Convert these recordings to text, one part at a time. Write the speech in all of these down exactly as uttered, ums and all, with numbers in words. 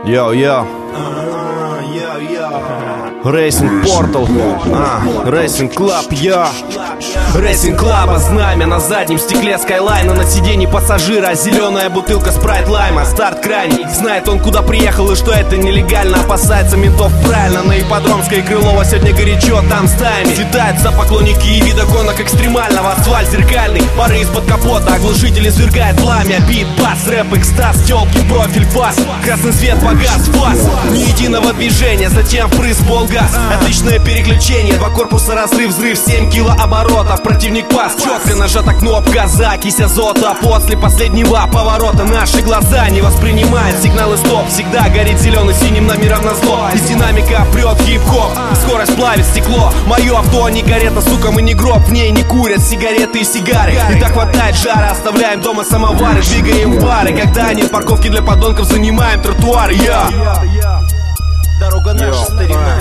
Йо-йо. Racing Portal, а, Racing Club, я Racing Club, знамя на заднем стекле Скайлайна, на сиденье пассажира зеленая бутылка спрайт лайма. Старт крайний, знает он куда приехал и что это нелегально. Опасается ментов правильно, на ипподромской Крылова сегодня горячо, там стаями светаются поклонники и вида гонок экстремального. Асфальт зеркальный, пары из-под капота, оглушитель извергает пламя. Бит, бас, рэп, экстаз, тёлки, профиль, фас. Красный свет, погас, фас. Ни единого движения, затем впрыск, полгаз. Отличное переключение, два корпуса, разрыв, взрыв, семь килооборотов. Противник пас, четко нажата кнопка, закись азота. После последнего поворота наши глаза не воспринимают сигналы стоп. Всегда горит зеленый синим номером на зло. Из динамика прет хип-хоп, скорость плавит стекло. Мое авто не карета, сука, мы не гроб. В ней не курят сигареты и сигары. И так хватает жара, оставляем дома самовары. Двигаем в бары, когда нет парковки для подонков, занимаем тротуары. Я Дорога наша, старина.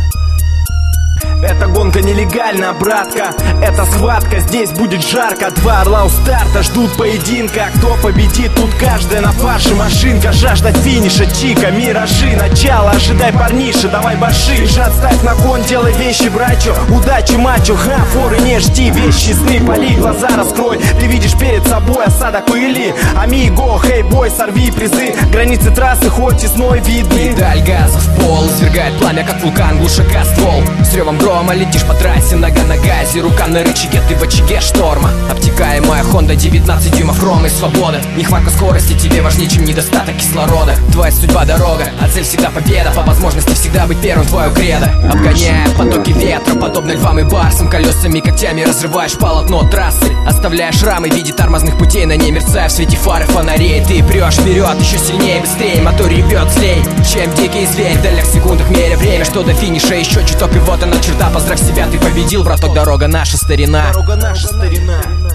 Эта гонка нелегальна, братка, это схватка, здесь будет жарко. Два орла у старта ждут поединка. Кто победит, тут каждая на фарше машинка. Жажда финиша, чика, миражи, начало. Ожидай, парниша, давай баши. Жад ставь на кон, делай вещи, брачо. Удачи, мачо, ха, форы не жди. Вещи, сны, поли, глаза раскрой. Ты видишь перед собой осадок пыли. Амиго, хей, бой, сорви призы. Границы трассы хоть и сной видны. Педаль газа в пол, извергает пламя, как вулкан, глушака ствол. С ревом грома летишь по трассе, нога на газе, рука на рычаге, ты в очаге шторма. Обтекаемая Honda, девятнадцать дюймов хромы, свобода. Нехватка скорости тебе важнее, чем недостаток кислорода. Твоя судьба дорога, а цель всегда победа. По возможности всегда быть первым, твою кредо. Обгоняя потоки ветра, подобно львам и барсам. Колесами, когтями разрываешь полотно трассы. Оставляя шрамы в виде тормозных путей, на ней мерцая в свете фары фонарей. Ты прешь вперед, еще сильнее, быстрее, мотор ревет злей, чем дикий зверь. В долях секундах меря время, что до финиша еще чуток, и вот она черта. Поздравь себя, ты победил, браток, дорога наша, старина. Дорога наша, старина.